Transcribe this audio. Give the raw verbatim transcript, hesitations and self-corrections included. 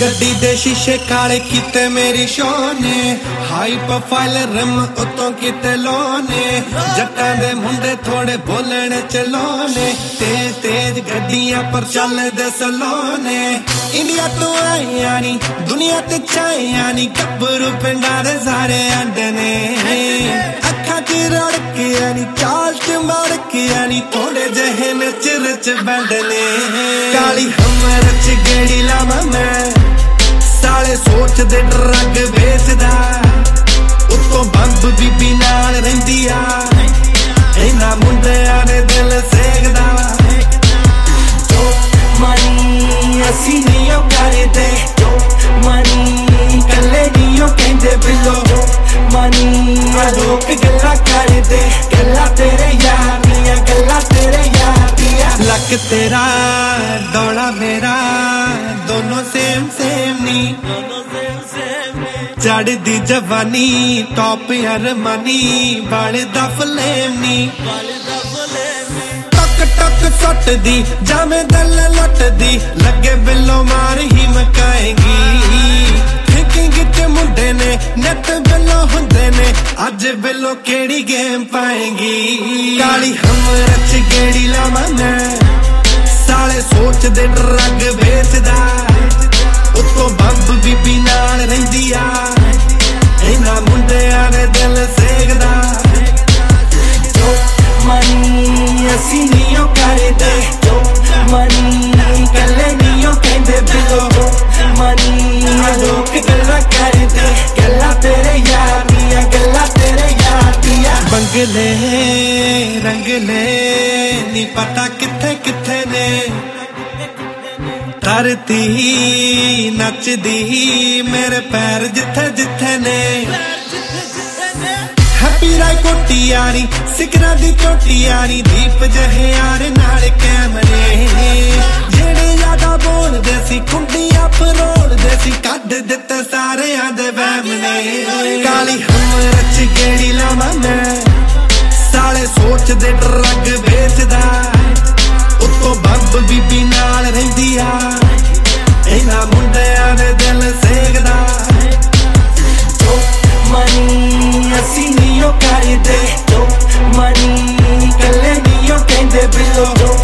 गड्डी दे शीशे काले कीते मेरी शो ने हाई प्रोफाइल रिम उतों कीते लोने जट्टां दे मुंडे थोड़े बोलने चलोने तेज तेज गड्डियां पर चलने दे सलोने इंडिया तो आया नी दुनिया ते चाया नी गब्बरू पिंडां दे सारे आंदे ने अखां च रड़के नी चाल च मड़के नी थोड़े जहे नच रच बैंडने काली हमर च गेड़ी लावा मैं साले सोचदे ड्रग बेचदा उत्तों बंब बीबी नाल रहिंदी आ इन्हां मुंडियां दे दिल सेकदा जो मनी असी नहीं ओ करदे जो मनी कल्ले नहीं ओ कहंदे बिलो मनी लोक गल्लां करदे गल्लां तेरे यार दियां गल्लां तेरे यार दियां लक तेरा दौड़ा मेरा दोनों सेम सेम नी चढ़दी जवानी टॉप अरमानी बलदा फ्लेम नी टक टक सटदी जामे दिल लटदी लगे बिलो मार ही मकाएंगी थिंकिंग च मुंडे ने नट बिलो हुंदे ने अज बिलो केड़ी गेम पाएंगी काली हमर च गेड़ी लावां मैं साले सोचदे ड्रग बेचदा उत्तों बंब बीबी नाल रहिंदी आ इन्हां मुंडियां दे दिल सेकदा जो मनी असी नहीं ओ करदे जो मनी कल्ले नहीं ओ कहंदे बिलो मनी लोक गल्लां करदे गल्लां तेरे यार दियां गल्लां तेरे यार दियां बंगले रंगले नी पता किथे किथे ने धरती नचदी मेरे पैर जिथे जिथे ने हैप्पी राय कोटी यारी सिकरा दी चोटी यारी दीप जहे यार नाल कैमरे जेड़े ज्यादा बोलदे सी कुंडियां फरोड़दे सी कढ दित्ते सारेयां दे वहम ने काली हमर च गेड़ी लावां मैं साले सोचदे ड्रग बेचदा उत्तों बंब बीबी नाल रहिंदी आ इन्हां मुंडियां दे दिल सेकदा जो मनी असी नहीं ओ करदे जो मनी कल्ले नहीं ओ कहंदे बिलो